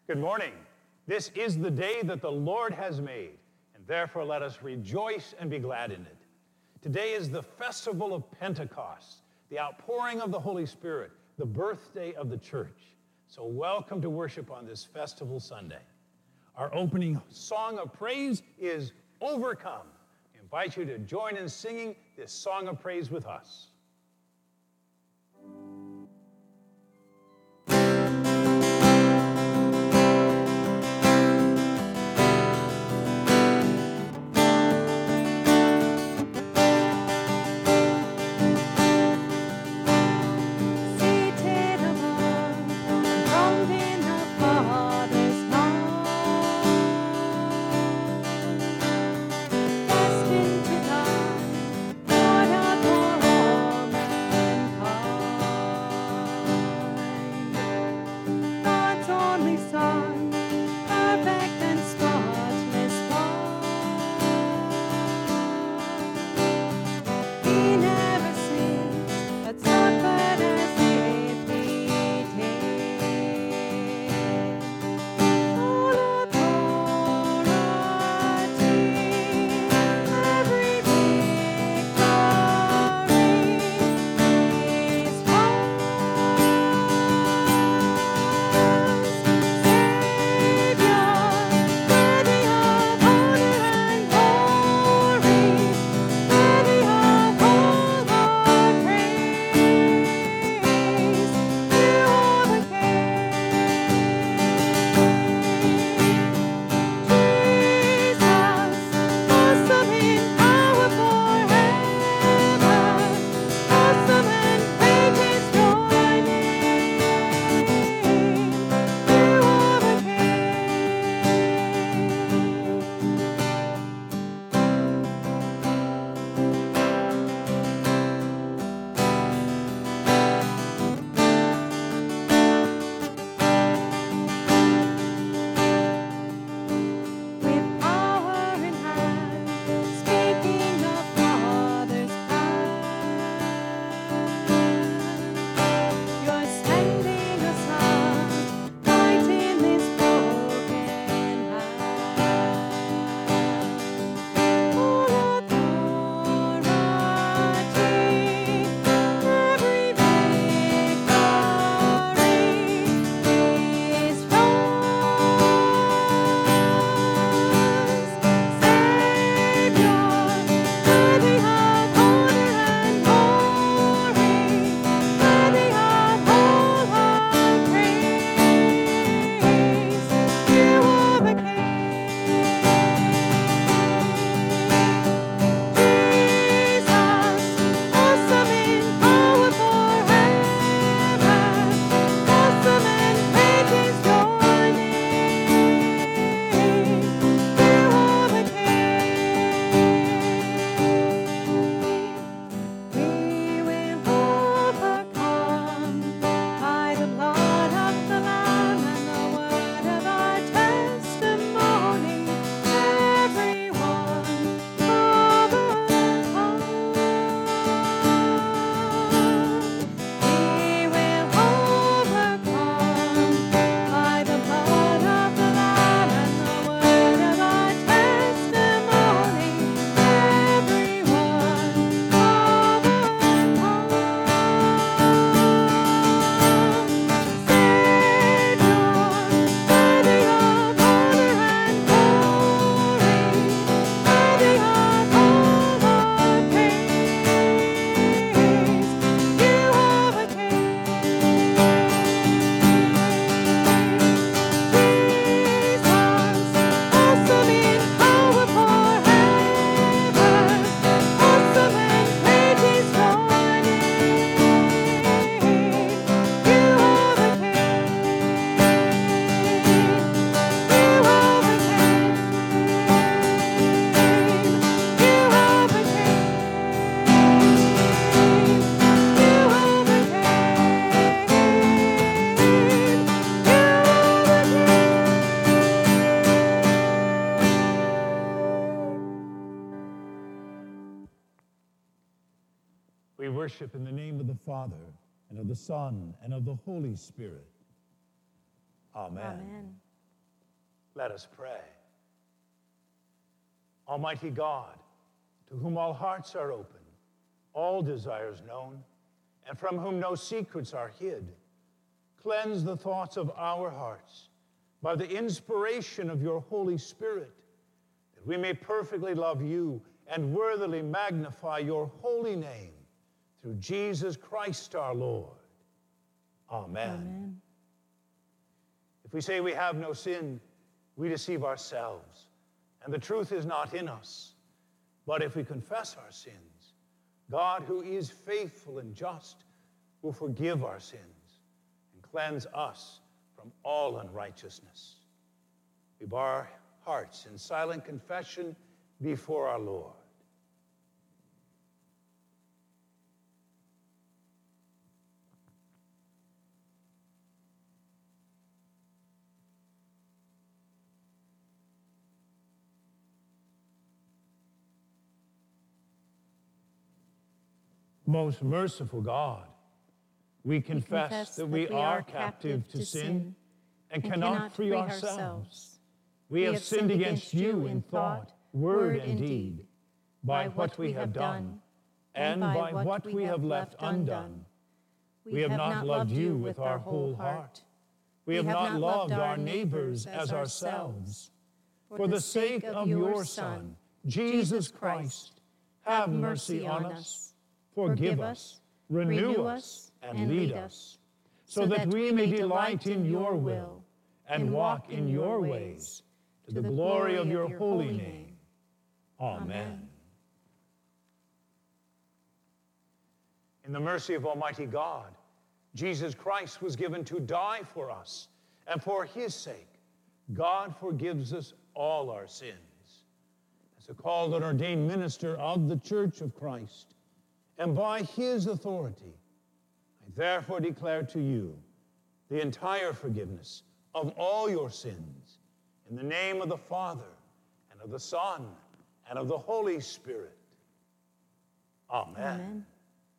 Good morning. This is the day that the Lord has made, and therefore let us rejoice and be glad in it. Today is the festival of Pentecost, the outpouring of the Holy Spirit, the birthday of the church. So welcome to worship on this festival Sunday. Our opening song of praise is Overcome. I invite you to join in singing this song of praise with us. We worship in the name of the Father, and of the Son, and of the Holy Spirit. Amen. Amen. Let us pray. Almighty God, to whom all hearts are open, all desires known, and from whom no secrets are hid, cleanse the thoughts of our hearts by the inspiration of your Holy Spirit, that we may perfectly love you and worthily magnify your holy name through Jesus Christ our Lord. Amen. Amen. If we say we have no sin, we deceive ourselves, and the truth is not in us. But if we confess our sins, God, who is faithful and just, will forgive our sins and cleanse us from all unrighteousness. We bow our hearts in silent confession before our Lord. Most merciful God, we confess that we are captive to sin and cannot free ourselves. We have sinned against you in thought, word, and deed, by what we have done and by what we have left undone. We have not loved you with our whole heart. We have not loved our neighbors as ourselves. For the sake of your Son, Jesus Christ, have mercy on us. Forgive us, renew us, and lead us, so that we may delight in your will and walk in your ways, to the glory of your holy name. Amen. In the mercy of Almighty God, Jesus Christ was given to die for us, and for his sake, God forgives us all our sins. As a called and ordained minister of the Church of Christ, and by his authority, I therefore declare to you the entire forgiveness of all your sins, in the name of the Father, and of the Son, and of the Holy Spirit. Amen. Amen.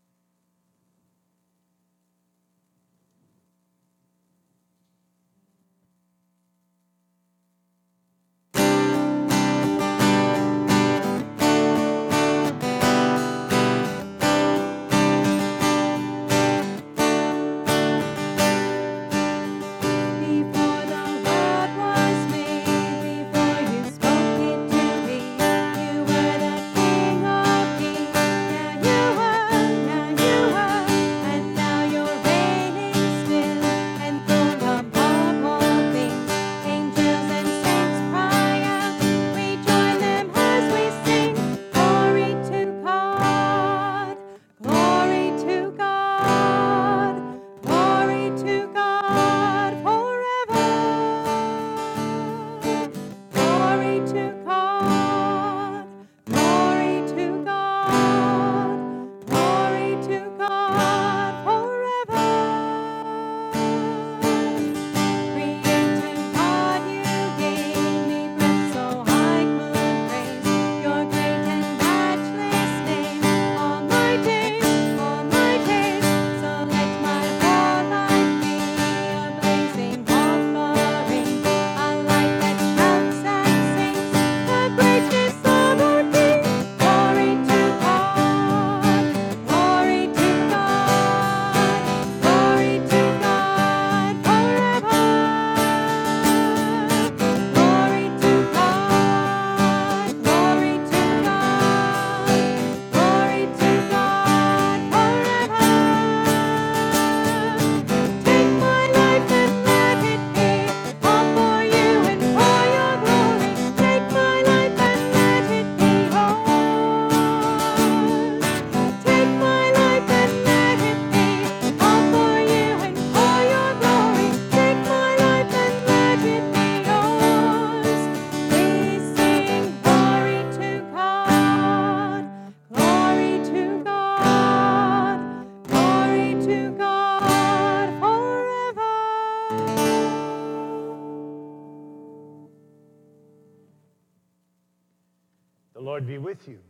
The Lord be with you.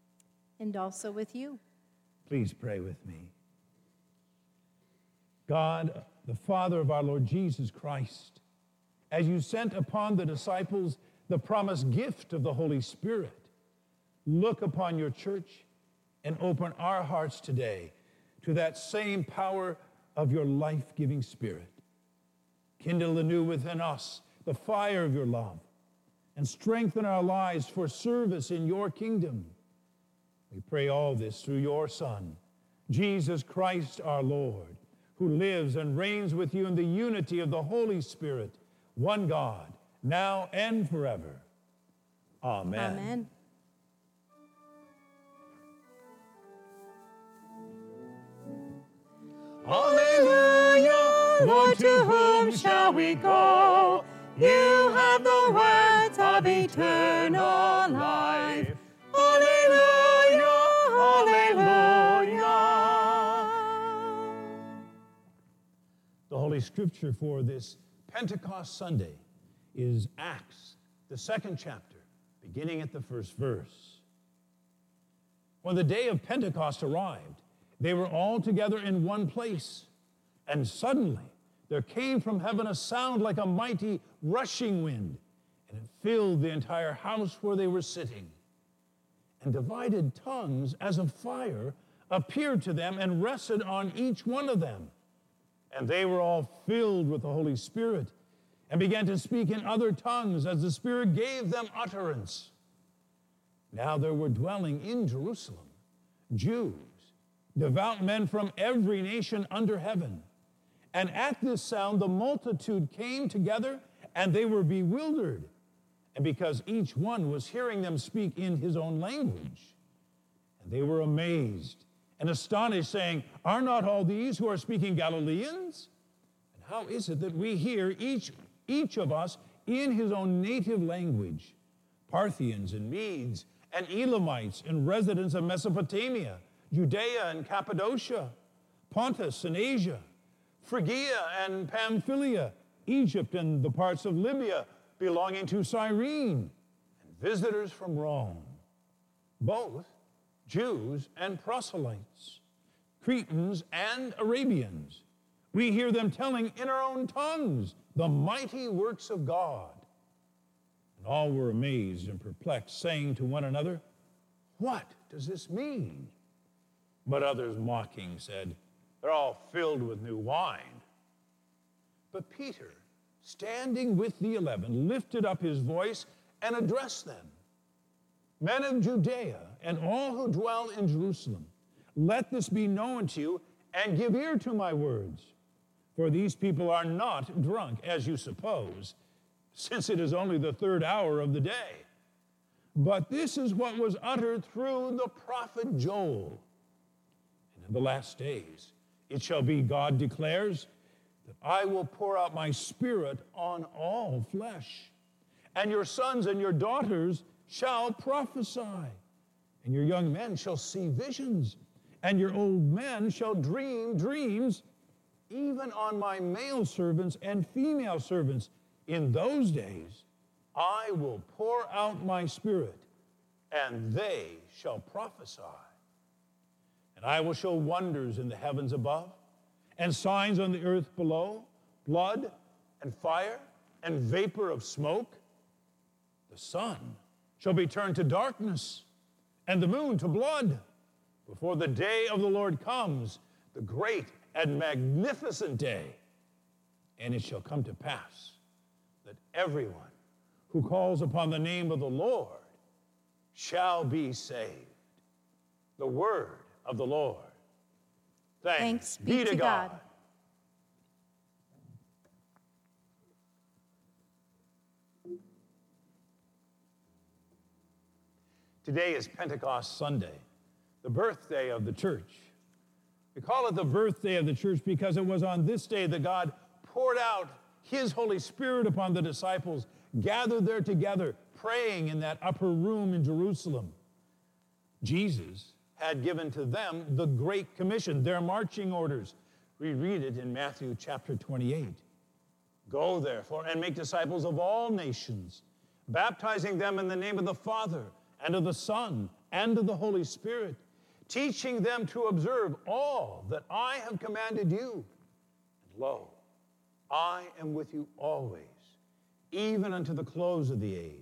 And also with you. Please pray with me. God, the Father of our Lord Jesus Christ, as you sent upon the disciples the promised gift of the Holy Spirit, look upon your church and open our hearts today to that same power of your life-giving Spirit. Kindle anew within us the fire of your love and strengthen our lives for service in your kingdom. We pray all this through your Son, Jesus Christ our Lord, who lives and reigns with you in the unity of the Holy Spirit, one God, now and forever. Amen. Amen. Alleluia, Lord, to whom shall we go? You have the words of eternal life. Alleluia, alleluia. The Holy Scripture for this Pentecost Sunday is Acts, the 2nd chapter, beginning at the 1st verse. When the day of Pentecost arrived, they were all together in one place, and suddenly there came from heaven a sound like a mighty rushing wind, and it filled the entire house where they were sitting. And divided tongues as of fire appeared to them and rested on each one of them. And they were all filled with the Holy Spirit and began to speak in other tongues as the Spirit gave them utterance. Now there were dwelling in Jerusalem Jews, devout men from every nation under heaven. And at this sound the multitude came together, and they were bewildered, and because each one was hearing them speak in his own language. And they were amazed and astonished, saying, "Are not all these who are speaking Galileans? And how is it that we hear each of us in his own native language? Parthians and Medes and Elamites and residents of Mesopotamia, Judea and Cappadocia, Pontus and Asia, Phrygia and Pamphylia, Egypt and the parts of Libya belonging to Cyrene, and visitors from Rome, both Jews and proselytes, Cretans and Arabians. We hear them telling in our own tongues the mighty works of God." And all were amazed and perplexed, saying to one another, "What does this mean?" But others, mocking, said, "They're all filled with new wine." But Peter, standing with the 11, lifted up his voice and addressed them. "Men of Judea and all who dwell in Jerusalem, let this be known to you, and give ear to my words. For these people are not drunk, as you suppose, since it is only the 3rd hour of the day. But this is what was uttered through the prophet Joel. And in the last days it shall be, God declares, that I will pour out my Spirit on all flesh, and your sons and your daughters shall prophesy, and your young men shall see visions, and your old men shall dream dreams, even on my male servants and female servants. In those days I will pour out my Spirit, and they shall prophesy. And I will show wonders in the heavens above, and signs on the earth below, blood and fire and vapor of smoke. The sun shall be turned to darkness, and the moon to blood, before the day of the Lord comes, the great and magnificent day. And it shall come to pass that everyone who calls upon the name of the Lord shall be saved." The word of the Lord. Thanks be to God. Today is Pentecost Sunday, the birthday of the church. We call it the birthday of the church because it was on this day that God poured out his Holy Spirit upon the disciples, gathered there together, praying in that upper room in Jerusalem. Jesus had given to them the Great Commission, their marching orders. We read it in Matthew chapter 28. "Go, therefore, and make disciples of all nations, baptizing them in the name of the Father, and of the Son, and of the Holy Spirit, teaching them to observe all that I have commanded you. And lo, I am with you always, even unto the close of the age.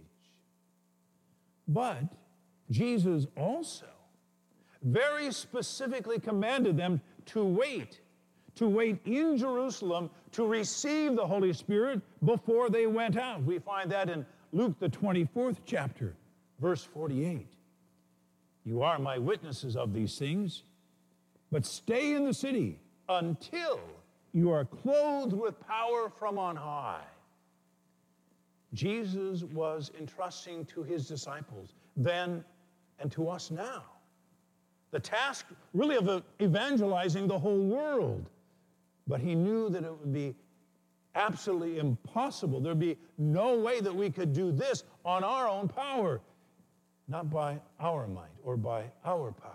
But Jesus also very specifically commanded them to wait in Jerusalem to receive the Holy Spirit before they went out. We find that in Luke, the 24th chapter, verse 48. You are my witnesses of these things, but stay in the city until you are clothed with power from on high. Jesus was entrusting to his disciples then and to us now the task really of evangelizing the whole world. But he knew that it would be absolutely impossible. There'd be no way that we could do this on our own power, not by our might or by our power,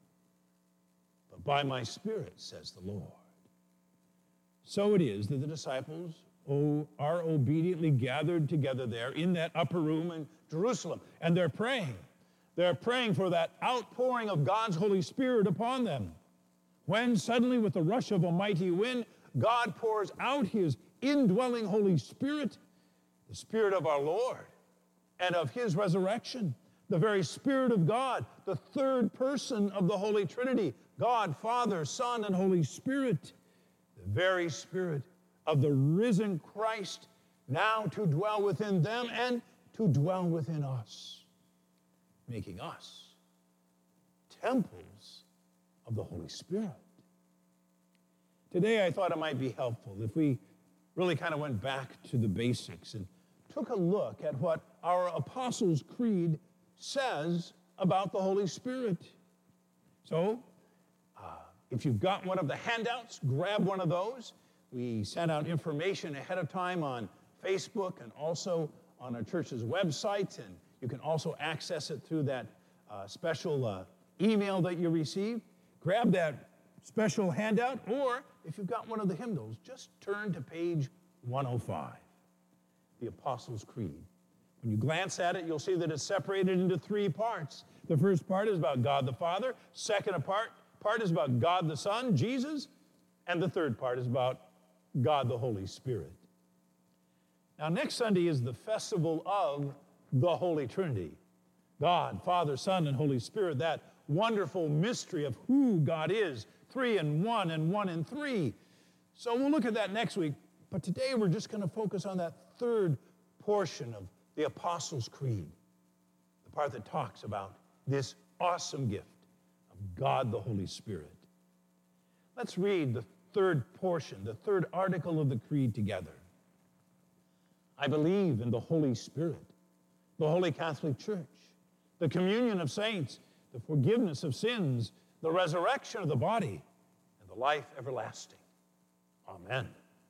but by my Spirit, says the Lord. So it is that the disciples are obediently gathered together there in that upper room in Jerusalem, and they're praying. They're praying for that outpouring of God's Holy Spirit upon them. When suddenly, with the rush of a mighty wind, God pours out his indwelling Holy Spirit, the Spirit of our Lord, and of his resurrection, the very Spirit of God, the third person of the Holy Trinity, God, Father, Son, and Holy Spirit, the very Spirit of the risen Christ, now to dwell within them and to dwell within us, making us temples of the Holy Spirit. Today, I thought it might be helpful if we really kind of went back to the basics and took a look at what our Apostles' Creed says about the Holy Spirit. So, if you've got one of the handouts, grab one of those. We sent out information ahead of time on Facebook and also on our church's website, and you can also access it through that special email that you receive. Grab that special handout, or if you've got one of the hymnals, just turn to page 105, the Apostles' Creed. When you glance at it, you'll see that it's separated into three parts. The first part is about God the Father. Second part is about God the Son, Jesus. And the third part is about God the Holy Spirit. Now, next Sunday is the festival of the Holy Trinity. God, Father, Son, and Holy Spirit, that wonderful mystery of who God is, 3 in 1 and 1 in 3. So we'll look at that next week. But today we're just going to focus on that third portion of the Apostles' Creed, the part that talks about this awesome gift of God the Holy Spirit. Let's read the third portion, the third article of the Creed together. I believe in the Holy Spirit, the Holy Catholic Church, the communion of saints, the forgiveness of sins, the resurrection of the body, and the life everlasting. Amen.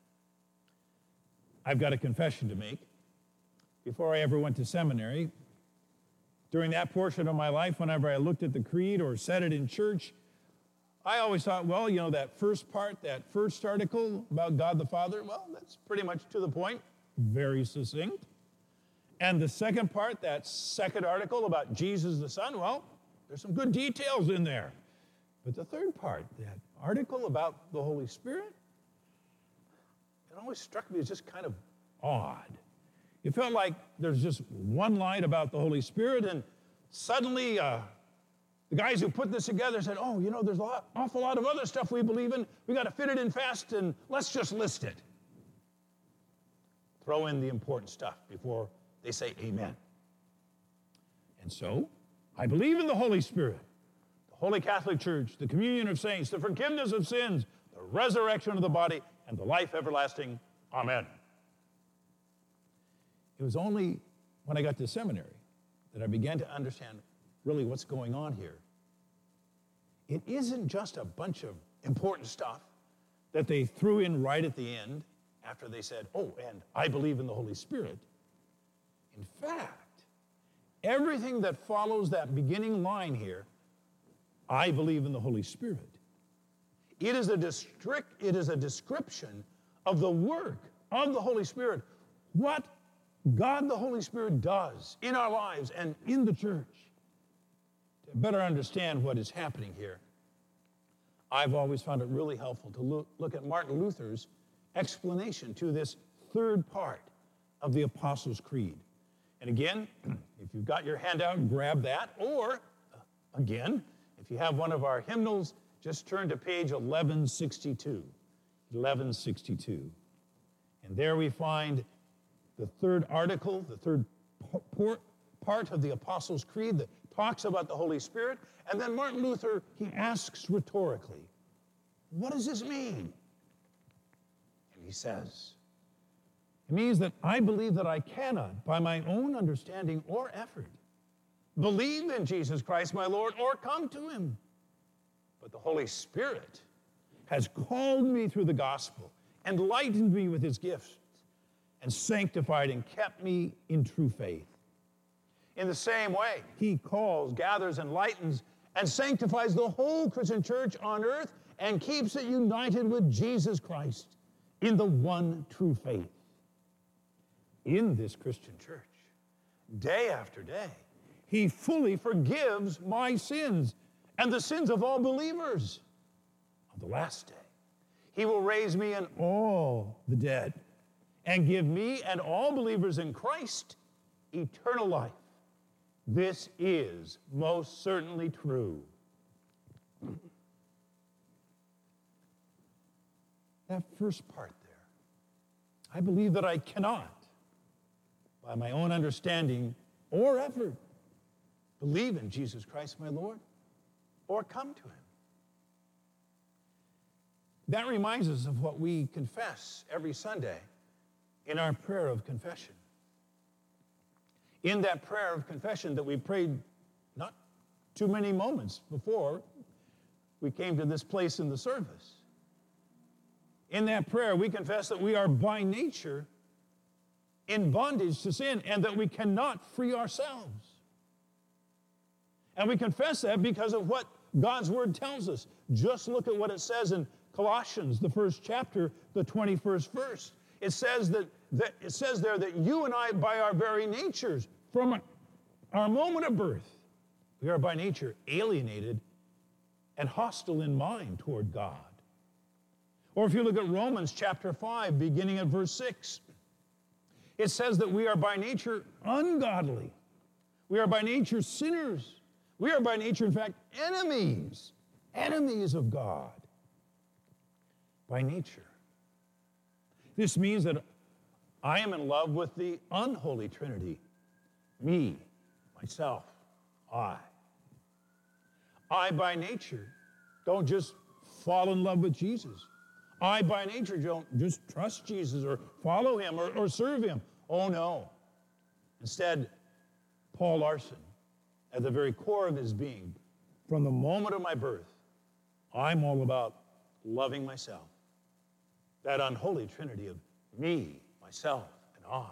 I've got a confession to make. Before I ever went to seminary, during that portion of my life, whenever I looked at the creed or said it in church, I always thought, well, you know, that first part, that first article about God the Father, well, that's pretty much to the point, very succinct. And the second part, that second article about Jesus the Son, well, there's some good details in there. But the third part, that article about the Holy Spirit, it always struck me as just kind of odd. It felt like there's just one line about the Holy Spirit, and suddenly the guys who put this together said, oh, you know, there's an awful lot of other stuff we believe in. We got to fit it in fast, and let's just list it. Throw in the important stuff before they say amen. And so, I believe in the Holy Spirit, the Holy Catholic Church, the communion of saints, the forgiveness of sins, the resurrection of the body, and the life everlasting. Amen. It was only when I got to seminary that I began to understand really what's going on here. It isn't just a bunch of important stuff that they threw in right at the end after they said, oh, and I believe in the Holy Spirit. In fact, everything that follows that beginning line here, I believe in the Holy Spirit, it is a description of the work of the Holy Spirit, what God the Holy Spirit does in our lives and in the church. To better understand what is happening here, I've always found it really helpful to look at Martin Luther's explanation to this third part of the Apostles' Creed. And again, if you've got your handout, grab that. Or, again, if you have one of our hymnals, just turn to page 1162. 1162. And there we find the third article, the third part of the Apostles' Creed that talks about the Holy Spirit. And then Martin Luther, he asks rhetorically, what does this mean? And he says, it means that I believe that I cannot, by my own understanding or effort, believe in Jesus Christ my Lord or come to him. But the Holy Spirit has called me through the gospel, enlightened me with his gifts, and sanctified and kept me in true faith. In the same way, he calls, gathers, enlightens, and sanctifies the whole Christian church on earth and keeps it united with Jesus Christ in the one true faith. In this Christian church, day after day, he fully forgives my sins and the sins of all believers. On the last day, he will raise me and all the dead and give me and all believers in Christ eternal life. This is most certainly true. That first part there, I believe that I cannot, by my own understanding or effort, believe in Jesus Christ my Lord or come to him. That reminds us of what we confess every Sunday in our prayer of confession. In that prayer of confession that we prayed not too many moments before we came to this place in the service. In that prayer, we confess that we are by nature in bondage to sin and that we cannot free ourselves. And we confess that because of what God's word tells us. Just look at what it says in Colossians, the first chapter, the 21st verse. It says there that you and I, by our very natures, from our moment of birth, we are by nature alienated and hostile in mind toward God. Or if you look at Romans chapter 5, beginning at verse 6, it says that we are by nature ungodly. We are by nature sinners. We are by nature, in fact, enemies of God. By nature. This means that I am in love with the unholy Trinity. Me, myself, I. I, by nature, don't just fall in love with Jesus. I, by nature, don't just trust Jesus or follow him or serve him. Oh, no. Instead, Paul Larson, at the very core of his being, from the moment of my birth, I'm all about loving myself. That unholy Trinity of me, myself, and I.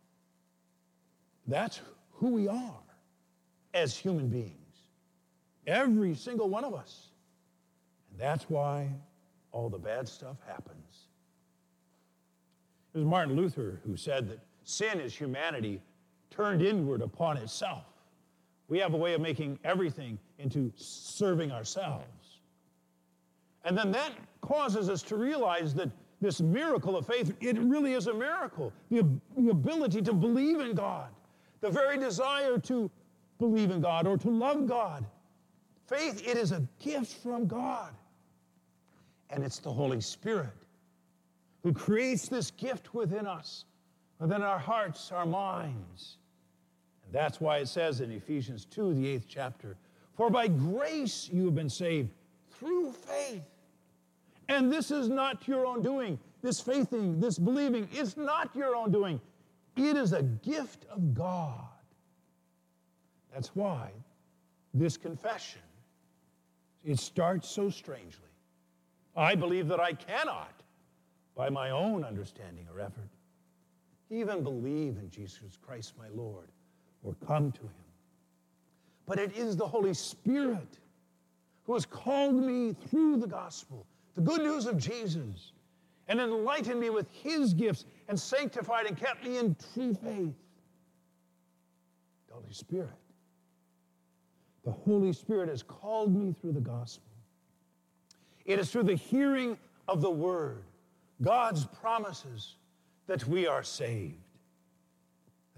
That's who we are as human beings. Every single one of us. And that's why all the bad stuff happens. It was Martin Luther who said that sin is humanity turned inward upon itself. We have a way of making everything into serving ourselves. And then that causes us to realize that this miracle of faith, it really is a miracle. The ability to believe in God, the very desire to believe in God or to love God. Faith, it is a gift from God. And it's the Holy Spirit who creates this gift within us, within our hearts, our minds. And that's why it says in Ephesians 2, the 8th chapter, for by grace you have been saved through faith. And this is not your own doing. This faithing, this believing, is not your own doing. It is a gift of God. That's why this confession, it starts so strangely. I believe that I cannot, by my own understanding or effort, even believe in Jesus Christ my Lord or come to him. But it is the Holy Spirit who has called me through the gospel, the good news of Jesus, and enlightened me with his gifts and sanctified and kept me in true faith. The Holy Spirit. The Holy Spirit has called me through the gospel. It is through the hearing of the word, God's promises, that we are saved.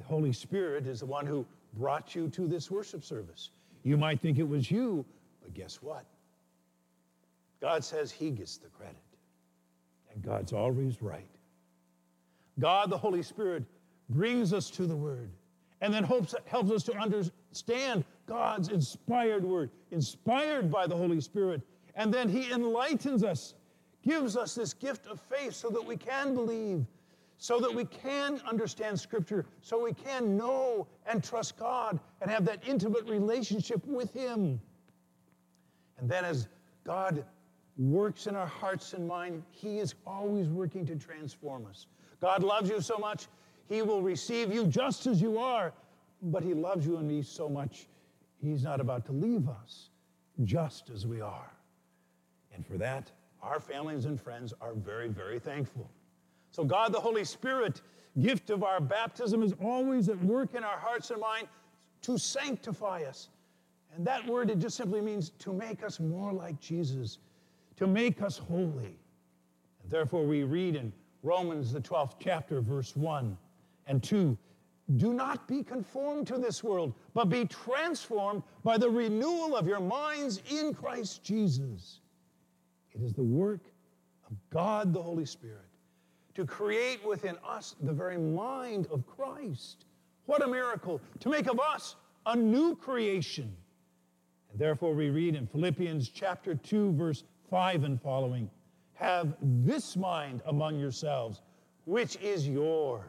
The Holy Spirit is the one who brought you to this worship service. You might think it was you, but guess what? God says he gets the credit. And God's always right. God, the Holy Spirit, brings us to the Word and then helps us to understand God's inspired Word, inspired by the Holy Spirit. And then he enlightens us, gives us this gift of faith so that we can believe, so that we can understand Scripture, so we can know and trust God and have that intimate relationship with him. And then as God works in our hearts and mind, he is always working to transform us. God loves you so much, he will receive you just as you are, but he loves you and me so much, he's not about to leave us just as we are. And for that, our families and friends are very, very thankful. So God, the Holy Spirit, gift of our baptism, is always at work in our hearts and mind to sanctify us. And that word, it just simply means to make us more like Jesus, to make us holy. And therefore we read in Romans, the 12th chapter, verse 1 and 2, do not be conformed to this world, but be transformed by the renewal of your minds in Christ Jesus. It is the work of God, the Holy Spirit, to create within us the very mind of Christ. What a miracle, to make of us a new creation. And therefore we read in Philippians chapter 2, verse 5 and following, have this mind among yourselves, which is yours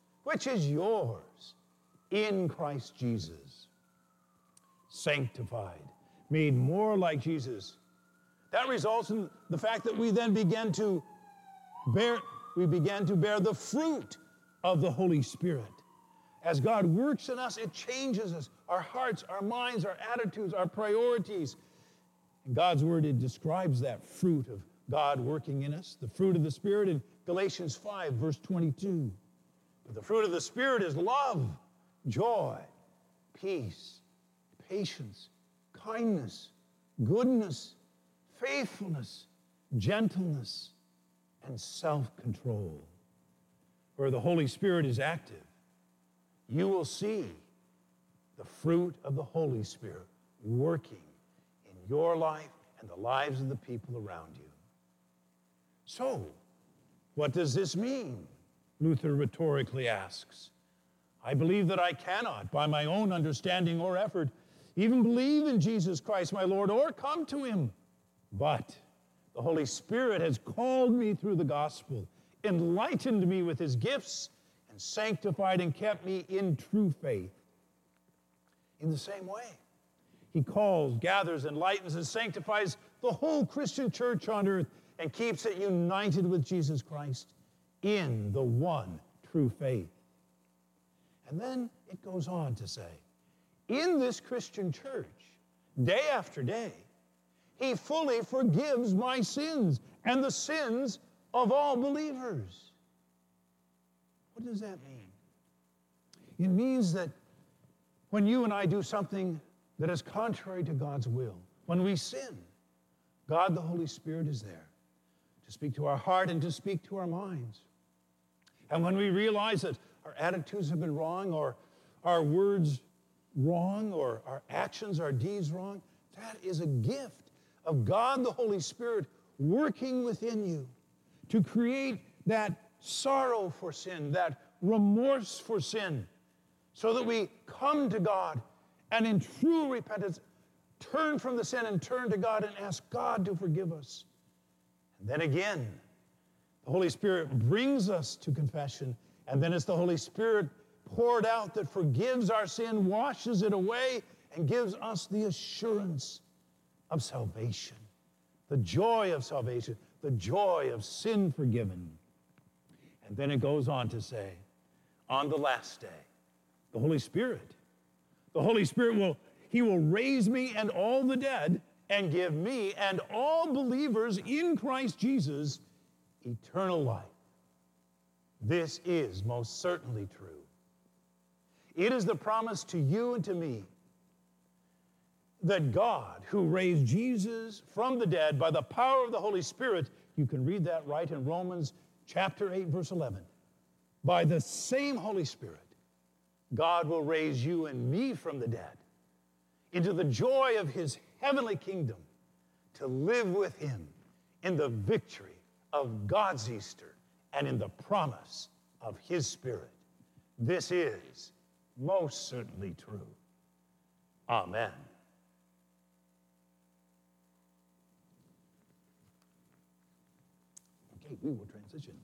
in Christ Jesus. Sanctified, made more like Jesus. That results in the fact that we then begin to bear the fruit of the Holy Spirit. As God works in us, it changes us, our hearts, our minds, our attitudes, our priorities. In God's word, it describes that fruit of God working in us, the fruit of the Spirit in Galatians 5, verse 22. But the fruit of the Spirit is love, joy, peace, patience, kindness, goodness, faithfulness, gentleness, and self-control. Where the Holy Spirit is active, you will see the fruit of the Holy Spirit working in your life and the lives of the people around you. So, what does this mean? Luther rhetorically asks. I believe that I cannot, by my own understanding or effort, even believe in Jesus Christ my Lord or come to him. But the Holy Spirit has called me through the gospel, enlightened me with his gifts, and sanctified and kept me in true faith. In the same way, he calls, gathers, enlightens, and sanctifies the whole Christian church on earth and keeps it united with Jesus Christ in the one true faith. And then it goes on to say, in this Christian church, day after day, he fully forgives my sins and the sins of all believers. What does that mean? It means that when you and I do something that is contrary to God's will, when we sin, God the Holy Spirit is there to speak to our heart and to speak to our minds. And when we realize that our attitudes have been wrong, or our words wrong, or our actions, our deeds wrong, that is a gift of God the Holy Spirit working within you to create that sorrow for sin, that remorse for sin, so that we come to God and in true repentance turn from the sin and turn to God and ask God to forgive us. And then again, the Holy Spirit brings us to confession, and then it's the Holy Spirit poured out that forgives our sin, washes it away, and gives us the assurance of salvation, the joy of salvation, the joy of sin forgiven. And then it goes on to say, on the last day, the Holy Spirit will raise me and all the dead and give me and all believers in Christ Jesus eternal life. This is most certainly true. It is the promise to you and to me that God, who raised Jesus from the dead by the power of the Holy Spirit, you can read that right in Romans chapter 8, verse 11, by the same Holy Spirit, God will raise you and me from the dead into the joy of his heavenly kingdom to live with him in the victory of God's Easter and in the promise of his Spirit. This is most certainly true. Amen. Okay, we will transition.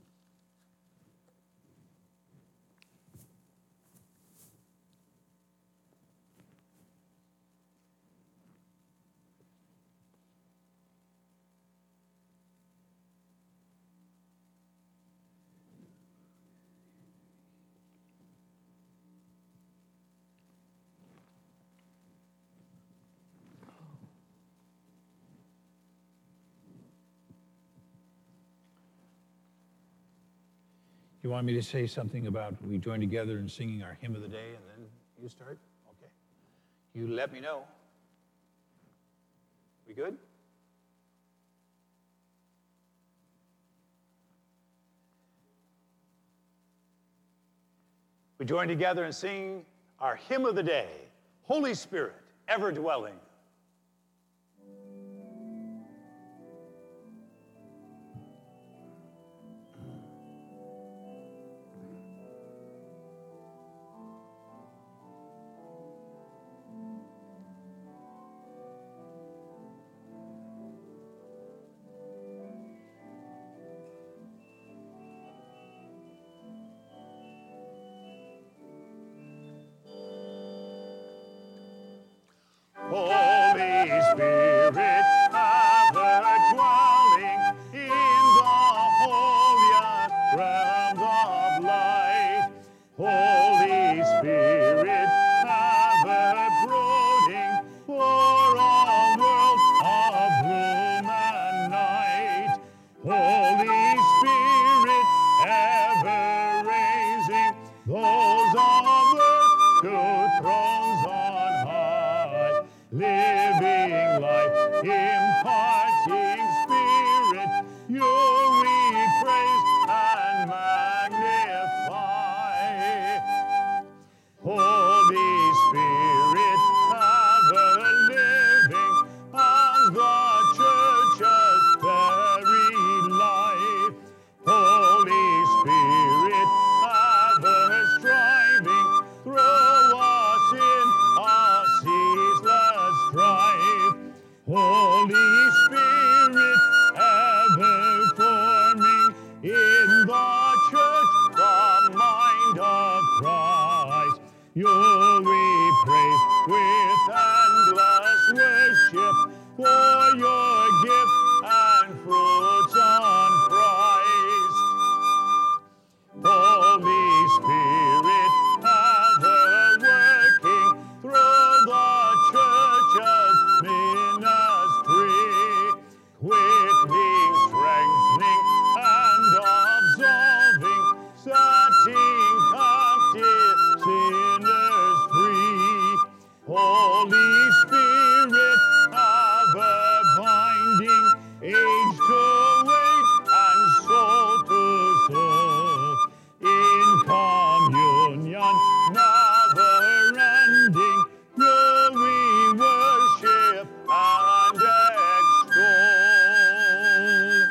You want me to say something about we join together in singing our hymn of the day and then you start? Okay. You let me know. We good? We join together in singing our hymn of the day, Holy Spirit, ever dwelling. Holy Spirit, ever dwelling in the holiest realms of light. Holy Spirit, ever brooding for a world of gloom and night. Holy Spirit, ever raising those of earth to thrones on high. Living life, imparting Spirit, you we praise and magnify. Holy Spirit, ever living as the church's very life. Holy Spirit, ever striving through us in a ceaseless strife. Holy Spirit, ever forming in the church the mind of Christ. You we praise with endless worship for your gift and fruits on Christ. Holy Spirit, ever working through the church's ministry, quickening, strengthening, and absolving, setting captive sinners free. Holy Spirit, ever binding age to age and soul to soul, in communion never ending, you we worship and extol.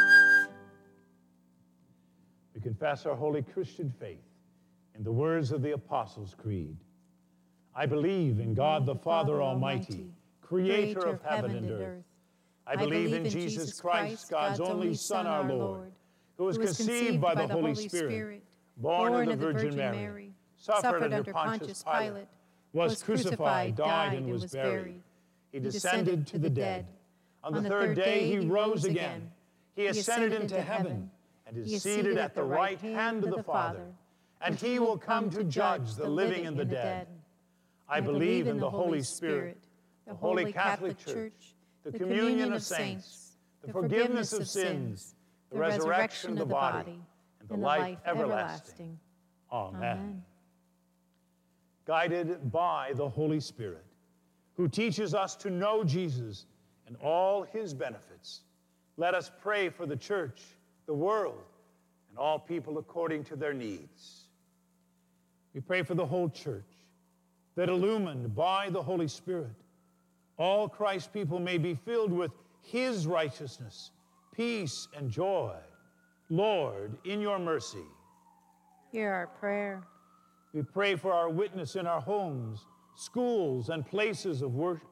We confess our holy Christian faith in the words of the Apostles' Creed. I believe in God the Father Almighty, creator of heaven and earth. I believe in Jesus Christ, God's only Son, our Lord, who was conceived by the Holy Spirit, born of the Virgin Mary, suffered under Pontius Pilate, was crucified, died, and was buried. He descended to the dead. On the third day he rose again. He ascended into heaven and is seated at the right hand of the Father. And he will come to judge the living and the dead. I believe in the Holy Spirit, the Holy Catholic Church, the communion of saints, the forgiveness of sins, the resurrection of the body, and the life everlasting. Amen. Guided by the Holy Spirit, who teaches us to know Jesus and all his benefits, let us pray for the church, the world, and all people according to their needs. We pray for the whole church, that illumined by the Holy Spirit, all Christ's people may be filled with his righteousness, peace, and joy. Lord, in your mercy. Hear our prayer. We pray for our witness in our homes, schools, and places of work,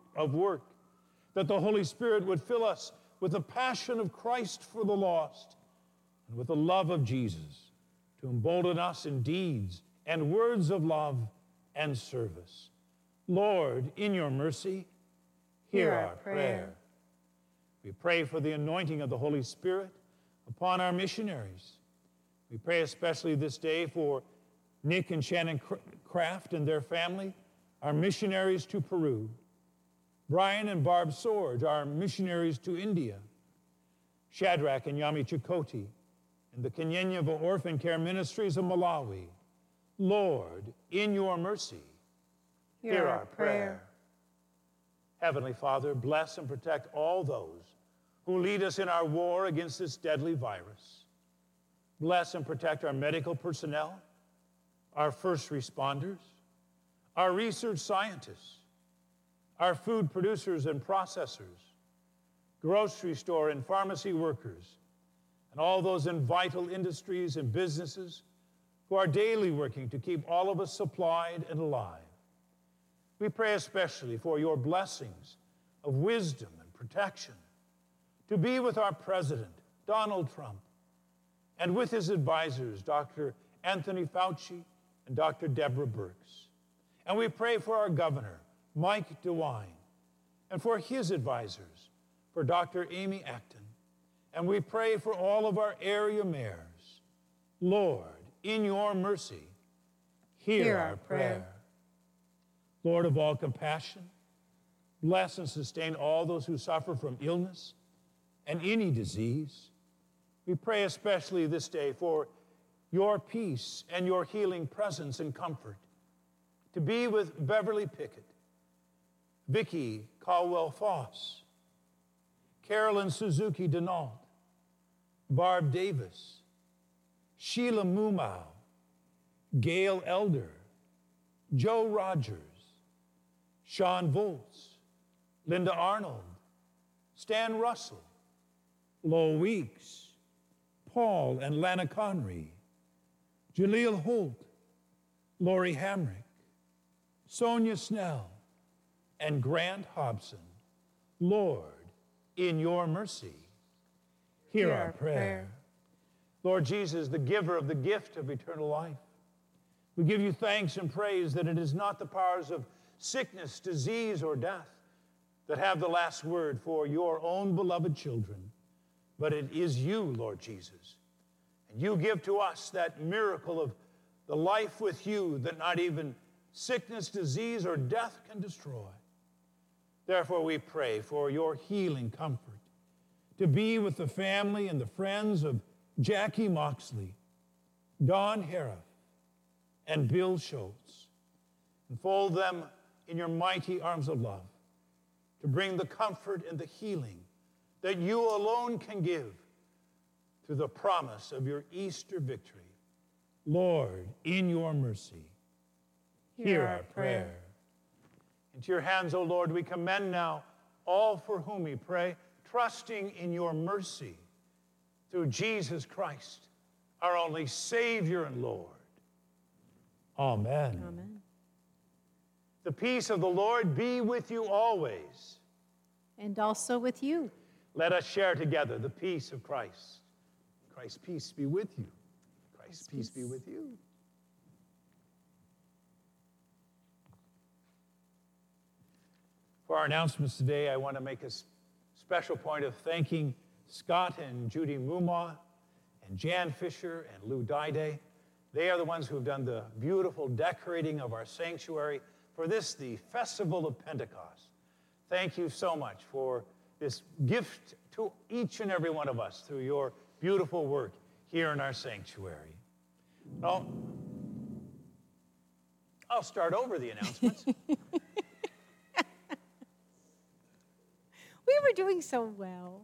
that the Holy Spirit would fill us with the passion of Christ for the lost and with the love of Jesus to embolden us in deeds and words of love and service. Lord, in your mercy, hear our prayer. We pray for the anointing of the Holy Spirit upon our missionaries. We pray especially this day for Nick and Shannon Kraft and their family, our missionaries to Peru. Brian and Barb Sorge, our missionaries to India. Shadrach and Yami Chakoti and the Kenyanyava Orphan Care Ministries of Malawi. Lord, in your mercy, hear our prayer. Heavenly Father, bless and protect all those who lead us in our war against this deadly virus. Bless and protect our medical personnel, our first responders, our research scientists, our food producers and processors, grocery store and pharmacy workers, and all those in vital industries and businesses who are daily working to keep all of us supplied and alive. We pray especially for your blessings of wisdom and protection to be with our President, Donald Trump, and with his advisors, Dr. Anthony Fauci and Dr. Deborah Birx. And we pray for our governor, Mike DeWine, and for his advisors, for Dr. Amy Acton. And we pray for all of our area mayors. Lord, in your mercy, hear our prayer. Lord of all compassion, bless and sustain all those who suffer from illness and any disease. We pray especially this day for your peace and your healing presence and comfort to be with Beverly Pickett, Vicki Caldwell-Foss, Carolyn Suzuki Denault, Barb Davis, Sheila Mumau, Gail Elder, Joe Rogers, Sean Volz, Linda Arnold, Stan Russell, Lo Weeks, Paul and Lana Conry, Jaleel Holt, Lori Hamrick, Sonia Snell, and Grant Hobson. Lord, in your mercy, hear our prayer. Lord Jesus, the giver of the gift of eternal life, we give you thanks and praise that it is not the powers of sickness, disease, or death that have the last word for your own beloved children, but it is you, Lord Jesus. And you give to us that miracle of the life with you that not even sickness, disease, or death can destroy. Therefore, we pray for your healing comfort to be with the family and the friends of Jackie Moxley, Don Hariff, and Bill Schultz. And fold them in your mighty arms of love to bring the comfort and the healing that you alone can give through the promise of your Easter victory. Lord, in your mercy, hear our prayer. Into your hands, O Lord, we commend now all for whom we pray, trusting in your mercy through Jesus Christ, our only Savior and Lord. Amen. Amen. The peace of the Lord be with you always. And also with you. Let us share together the peace of Christ. Christ's peace be with you. Christ's peace be with you. For our announcements today, I want to make a special point of thanking Scott and Judy Mumma and Jan Fisher and Lou Dide. They are the ones who have done the beautiful decorating of our sanctuary for this, the Festival of Pentecost. Thank you so much for this gift to each and every one of us through your beautiful work here in our sanctuary. Now, I'll start over the announcements. We were doing so well.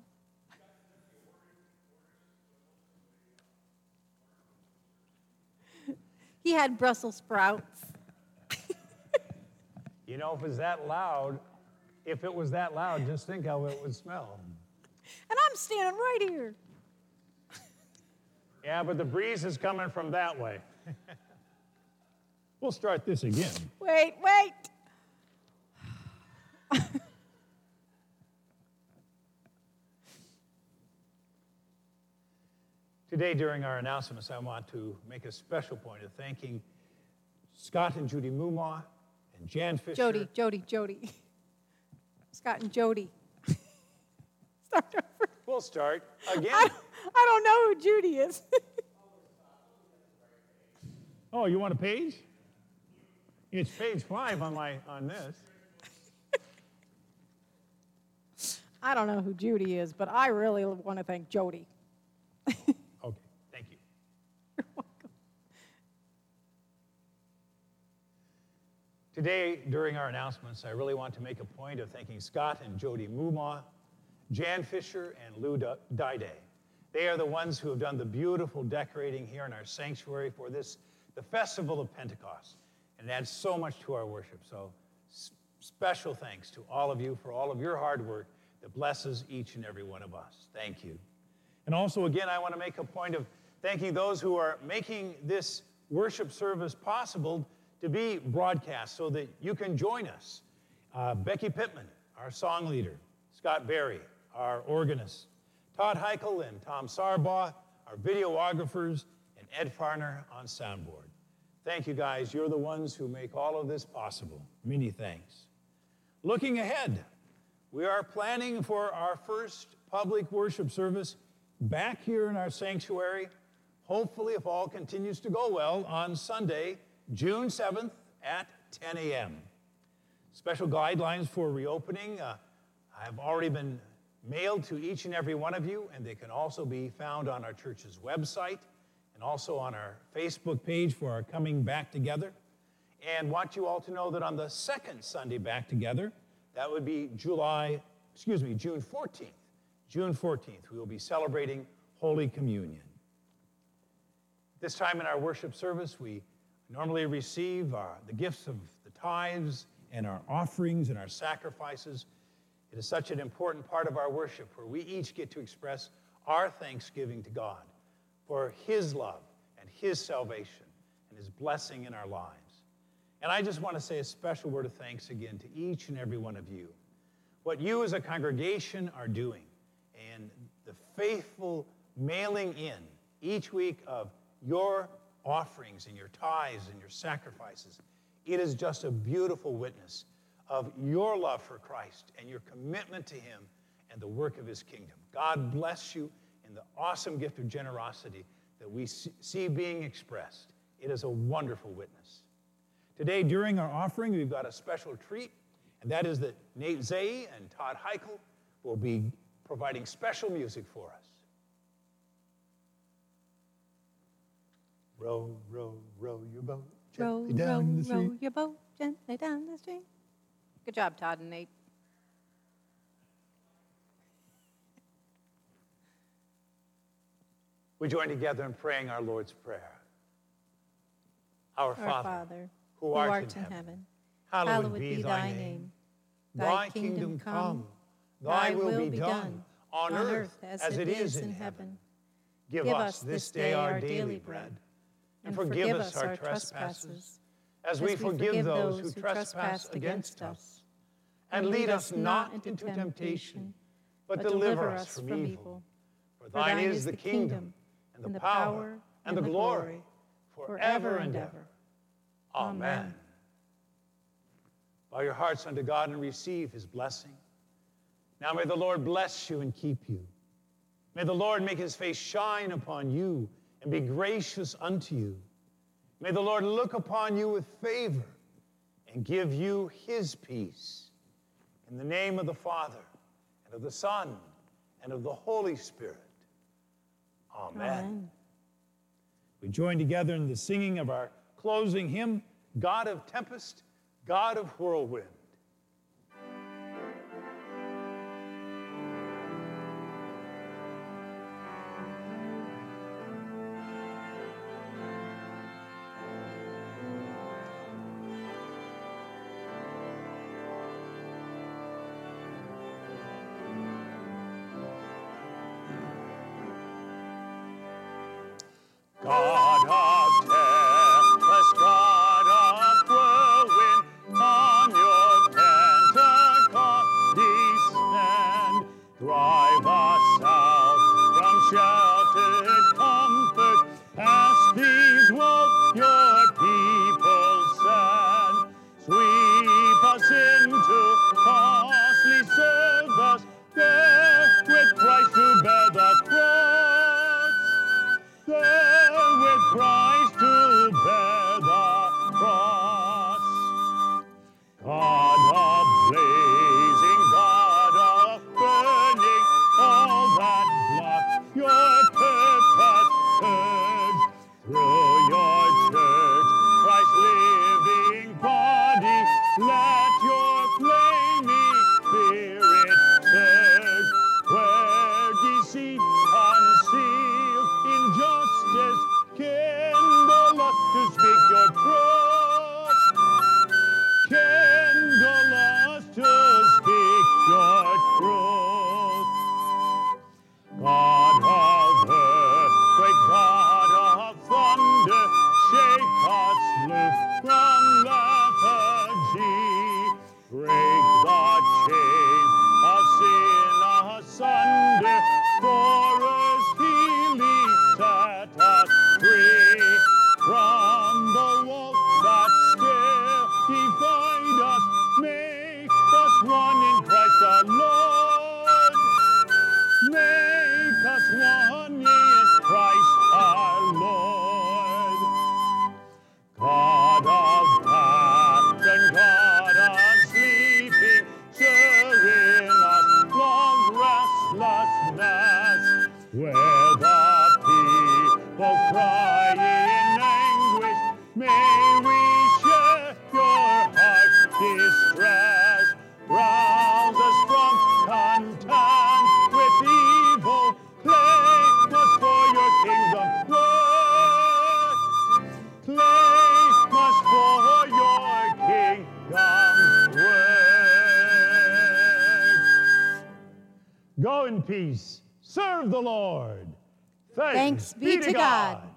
He had Brussels sprouts. You know, if it was that loud, just think how it would smell. And I'm standing right here. Yeah, but the breeze is coming from that way. We'll start this again. Wait. Today, during our announcements, I want to make a special point of thanking Scott and Judy Mumaw and Jan Fisher. Jody. Scott and Jody. Start over. We'll start again. I don't know who Judy is. Oh, you want a page? It's page 5 on this. I don't know who Judy is, but I really want to thank Jody. Okay, thank you. You're welcome. Today, during our announcements, I really want to make a point of thanking Scott and Jody Mumaw, Jan Fisher, and Lou Dide. They are the ones who have done the beautiful decorating here in our sanctuary for this, the Festival of Pentecost. And it adds so much to our worship. So special thanks to all of you for all of your hard work that blesses each and every one of us. Thank you. And also, again, I want to make a point of thanking those who are making this worship service possible to be broadcast so that you can join us. Becky Pittman, our song leader, Scott Berry, our organist, Todd Heichel and Tom Sarbaugh, our videographers, and Ed Farner on soundboard. Thank you, guys. You're the ones who make all of this possible. Many thanks. Looking ahead, we are planning for our first public worship service back here in our sanctuary, hopefully, if all continues to go well, on Sunday, June 7th at 10 a.m. Special guidelines for reopening have already been mailed to each and every one of you, and they can also be found on our church's website and also on our Facebook page for our Coming Back Together. And want you all to know that on the second Sunday back together, that would be June 14th. June 14th, we will be celebrating Holy Communion. This time in our worship service, we normally receive the gifts of the tithes and our offerings and our sacrifices. It is such an important part of our worship where we each get to express our thanksgiving to God for His love and His salvation and His blessing in our lives. And I just want to say a special word of thanks again to each and every one of you. What you as a congregation are doing and the faithful mailing in each week of your offerings and your tithes and your sacrifices, it is just a beautiful witness of your love for Christ and your commitment to Him and the work of His kingdom. God bless you in the awesome gift of generosity that we see being expressed. It is a wonderful witness. Today, during our offering, we've got a special treat, and that is that Nate Zay and Todd Heichel will be providing special music for us. Row, row, row your boat gently down the stream. Row your boat gently down the stream. Good job, Todd and Nate. We join together in praying our Lord's Prayer. Our Father, who art in heaven, hallowed be thy name. Thy kingdom come, thy will be done, on earth as it is in heaven. Give us this day our daily bread, and forgive us our trespasses, as we forgive those who trespass against us. And lead us not into temptation, but deliver us from evil. For thine is the kingdom, and the power, and the glory, forever and ever. Amen. Bow your hearts unto God and receive His blessing. Now may the Lord bless you and keep you. May the Lord make His face shine upon you and be gracious unto you. May the Lord look upon you with favor and give you His peace. In the name of the Father, and of the Son, and of the Holy Spirit. Amen. Amen. We join together in the singing of our closing hymn, God of Tempest, God of Whirlwind. where the people cry in anguish, may we share your heart's distress. Rouse us from content with evil, claim us for your kingdom work. Claim us for your kingdom work. Go in peace. Serve the Lord. Thanks be to God.